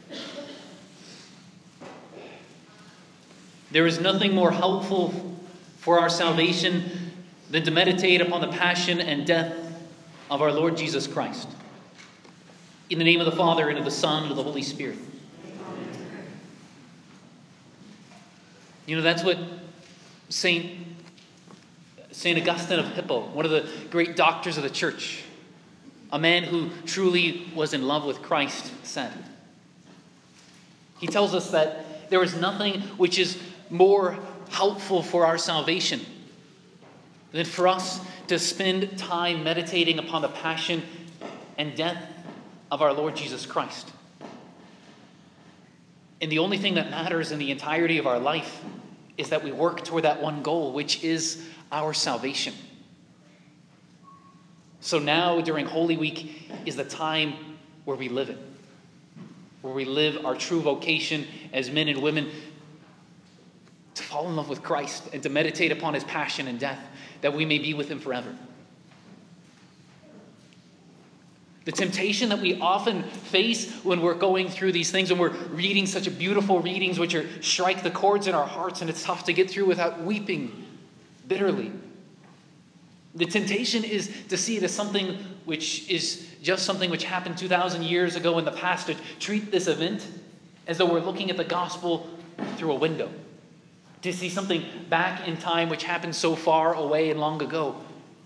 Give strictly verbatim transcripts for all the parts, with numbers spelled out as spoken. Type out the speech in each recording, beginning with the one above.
There is nothing more helpful for our salvation than to meditate upon the passion and death of our Lord Jesus Christ. In the name of the Father, and of the Son, and of the Holy Spirit. You know, that's what Saint Saint Augustine of Hippo, one of the great doctors of the church, a man who truly was in love with Christ, said. He tells us that there is nothing which is more helpful for our salvation than for us to spend time meditating upon the passion and death of our Lord Jesus Christ. And the only thing that matters in the entirety of our life is that we work toward that one goal, which is our salvation. So now, during Holy Week, is the time where we live it, where we live our true vocation as men and women to fall in love with Christ and to meditate upon his passion and death, that we may be with him forever. The temptation that we often face when we're going through these things, when we're reading such a beautiful readings which are strike the chords in our hearts, and it's tough to get through without weeping bitterly. The temptation is to see it as something which is just something which happened two thousand years ago in the past, to treat this event as though we're looking at the gospel through a window. To see something back in time which happened so far away and long ago.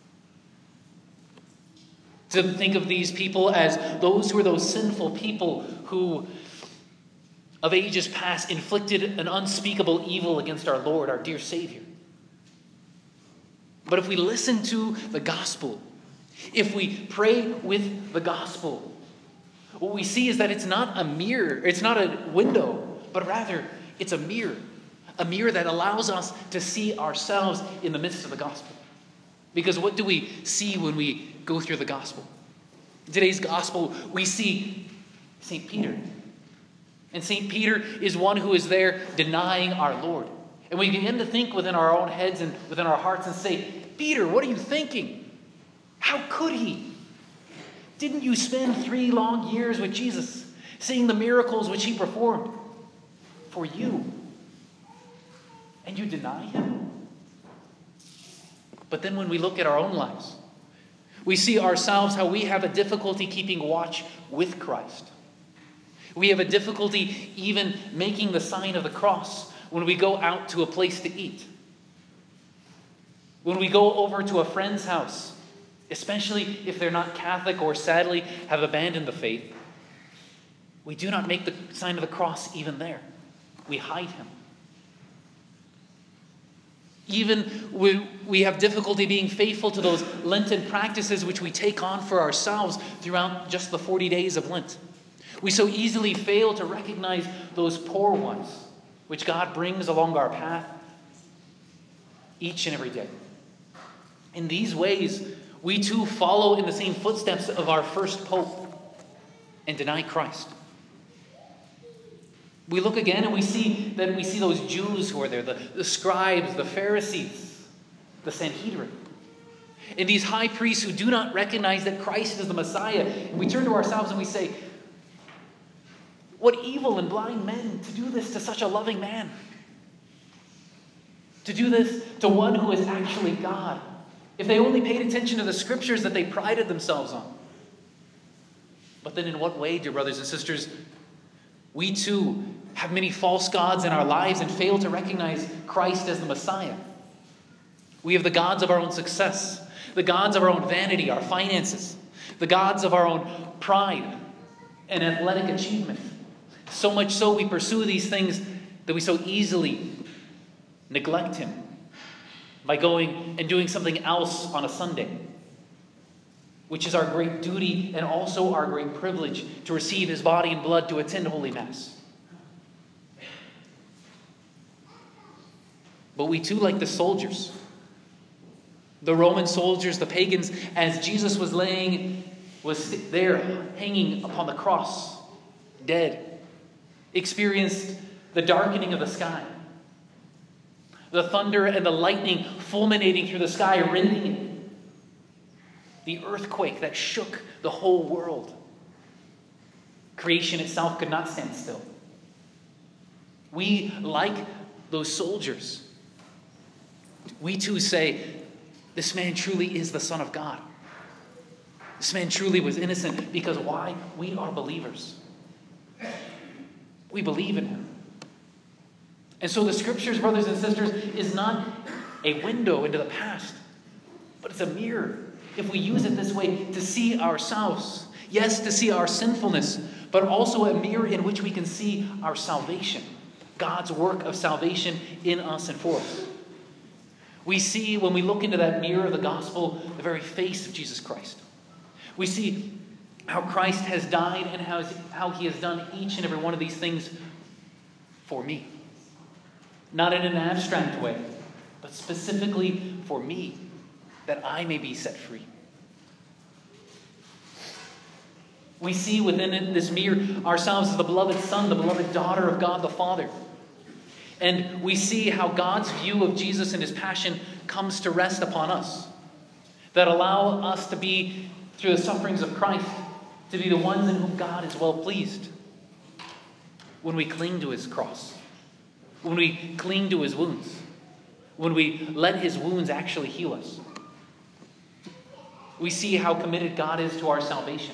To think of these people as those who are those sinful people who, of ages past, inflicted an unspeakable evil against our Lord, our dear Savior. But if we listen to the gospel, if we pray with the gospel, what we see is that it's not a mirror, it's not a window, but rather it's a mirror. A mirror that allows us to see ourselves in the midst of the gospel. Because what do we see when we go through the gospel? In today's gospel, we see Saint Peter. And Saint Peter is one who is there denying our Lord. And we begin to think within our own heads and within our hearts and say, Peter, what are you thinking? How could he? Didn't you spend three long years with Jesus, seeing the miracles which he performed for you? And you deny him? But then when we look at our own lives, we see ourselves how we have a difficulty keeping watch with Christ. We have a difficulty even making the sign of the cross when we go out to a place to eat. When we go over to a friend's house, especially if they're not Catholic or sadly have abandoned the faith, we do not make the sign of the cross even there. We hide him. Even when we have difficulty being faithful to those Lenten practices which we take on for ourselves throughout just the forty days of Lent. We so easily fail to recognize those poor ones which God brings along our path each and every day. In these ways, we too follow in the same footsteps of our first Pope and deny Christ. We look again and we see that we see those Jews who are there, the, the scribes, the Pharisees, the Sanhedrin. And these high priests who do not recognize that Christ is the Messiah. And we turn to ourselves and we say, what evil and blind men to do this to such a loving man. To do this to one who is actually God. If they only paid attention to the scriptures that they prided themselves on. But then in what way, dear brothers and sisters, we too have many false gods in our lives and fail to recognize Christ as the Messiah. We have the gods of our own success, the gods of our own vanity, our finances, the gods of our own pride and athletic achievement. So much so we pursue these things that we so easily neglect him by going and doing something else on a Sunday, which is our great duty and also our great privilege to receive his body and blood, to attend Holy Mass. But we too, like the soldiers, the Roman soldiers, the pagans, as Jesus was laying, was there hanging upon the cross, dead, experienced the darkening of the sky, the thunder and the lightning fulminating through the sky, rending it, the earthquake that shook the whole world. Creation itself could not stand still. We, like those soldiers, we too say, this man truly is the Son of God. This man truly was innocent because why? We are believers. We believe in him. And so the scriptures, brothers and sisters, is not a window into the past, but it's a mirror. If we use it this way, to see ourselves. Yes, to see our sinfulness, but also a mirror in which we can see our salvation. God's work of salvation in us and for us. We see, when we look into that mirror of the gospel, the very face of Jesus Christ. We see how Christ has died and how, how he has done each and every one of these things for me. Not in an abstract way, but specifically for me, that I may be set free. We see within this mirror ourselves as the beloved Son, the beloved daughter of God the Father. And we see how God's view of Jesus and his passion comes to rest upon us. That allow us to be, through the sufferings of Christ, to be the ones in whom God is well pleased. When we cling to his cross. When we cling to his wounds. When we let his wounds actually heal us. We see how committed God is to our salvation.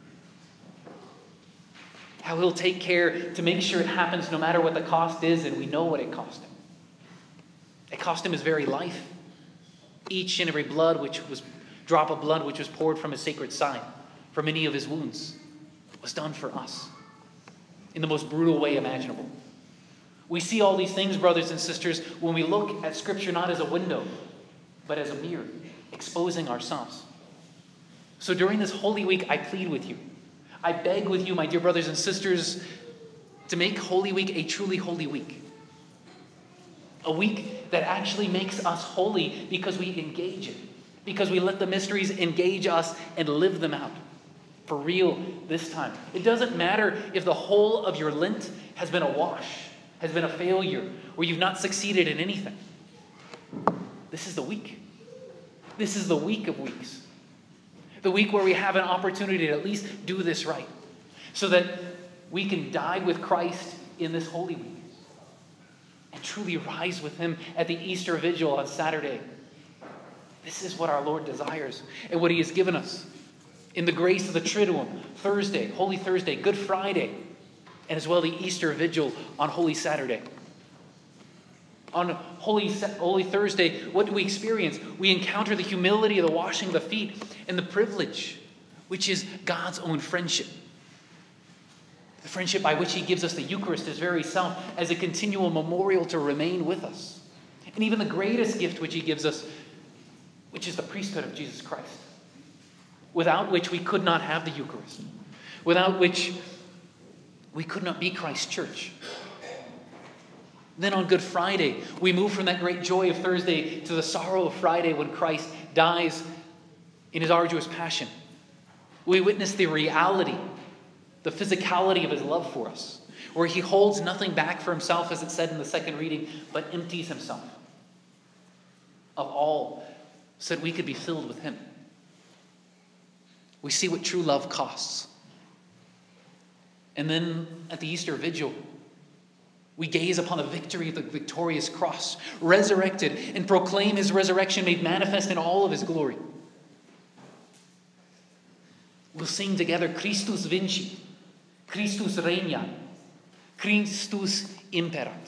How he'll take care to make sure it happens no matter what the cost is, and we know what it cost him. It cost him his very life. Each and every blood which was drop of blood which was poured from his sacred side, from any of his wounds, was done for us in the most brutal way imaginable. We see all these things, brothers and sisters, when we look at Scripture not as a window, but as a mirror, exposing ourselves. So during this Holy Week, I plead with you. I beg with you, my dear brothers and sisters, to make Holy Week a truly holy week. A week that actually makes us holy because we engage it. Because we let the mysteries engage us and live them out. For real this time. It doesn't matter if the whole of your Lent has been a wash, has been a failure, or you've not succeeded in anything. This is the week. This is the week of weeks. The week where we have an opportunity to at least do this right. So that we can die with Christ in this Holy Week. And truly rise with him at the Easter Vigil on Saturday. This is what our Lord desires and what he has given us. In the grace of the Triduum, Thursday, Holy Thursday, Good Friday, and as well the Easter Vigil on Holy Saturday. On Holy, Holy Thursday, what do we experience? We encounter the humility of the washing of the feet and the privilege, which is God's own friendship. The friendship by which he gives us the Eucharist, his very self, as a continual memorial to remain with us. And even the greatest gift which he gives us, which is the priesthood of Jesus Christ, without which we could not have the Eucharist, without which we could not be Christ's church. Then on Good Friday, we move from that great joy of Thursday to the sorrow of Friday when Christ dies in his arduous passion. We witness the reality, the physicality of his love for us, where he holds nothing back for himself, as it said in the second reading, but empties himself of all so that we could be filled with him. We see what true love costs. And then at the Easter Vigil, we gaze upon the victory of the victorious cross, resurrected, and proclaim his resurrection made manifest in all of his glory. We'll sing together, Christus vinci, Christus regna, Christus imperat.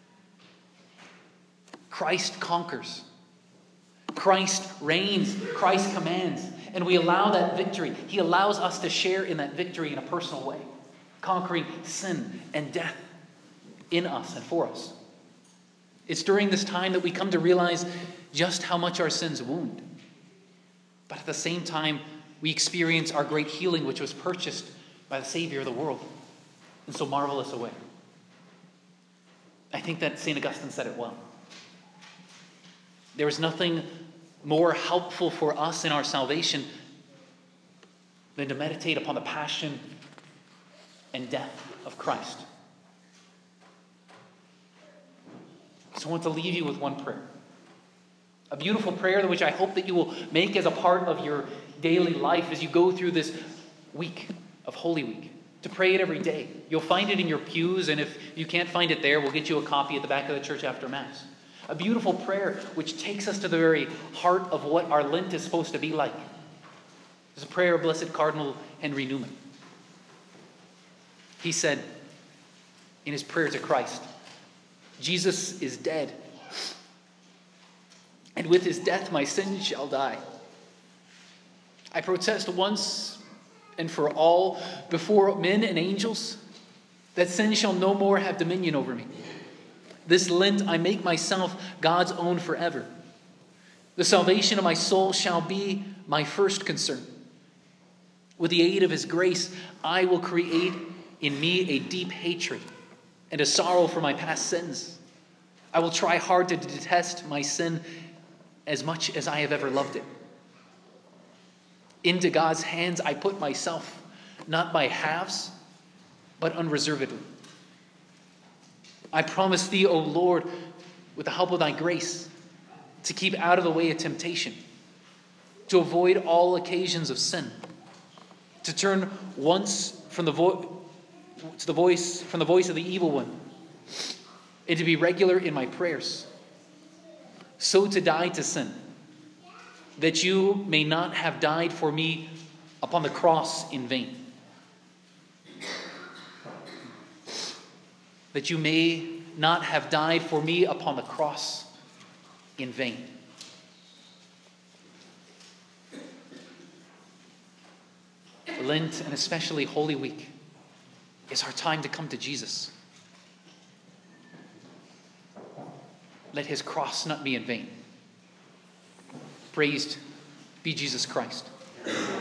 Christ conquers. Christ reigns. Christ commands. And we allow that victory. He allows us to share in that victory in a personal way, conquering sin and death in us and for us. It's during this time that we come to realize just how much our sins wound. But at the same time, we experience our great healing, which was purchased by the Savior of the world in so marvelous a way. I think that Saint Augustine said it well. There is nothing more helpful for us in our salvation than to meditate upon the passion and death of Christ. So I want to leave you with one prayer. A beautiful prayer which I hope that you will make as a part of your daily life as you go through this week of Holy Week. to pray it every day. You'll find it in your pews, and if you can't find it there, we'll get you a copy at the back of the church after Mass. A beautiful prayer which takes us to the very heart of what our Lent is supposed to be like. It's a prayer of Blessed Cardinal Henry Newman. He said in his prayer to Christ, Jesus is dead, and with his death my sins shall die. I protest once and for all before men and angels that sin shall no more have dominion over me. This Lent I make myself God's own forever. The salvation of my soul shall be my first concern. With the aid of his grace, I will create in me a deep hatred and a sorrow for my past sins. I will try hard to detest my sin as much as I have ever loved it. Into God's hands I put myself, not by halves, but unreservedly. I promise thee, O Lord, with the help of thy grace, to keep out of the way of temptation, to avoid all occasions of sin, to turn once from the vo- to the voice from the voice of the evil one, and to be regular in my prayers, so to die to sin, that you may not have died for me upon the cross in vain. That you may not have died for me upon the cross in vain. Lent, and especially Holy Week, is our time to come to Jesus. Let his cross not be in vain. Praised be Jesus Christ.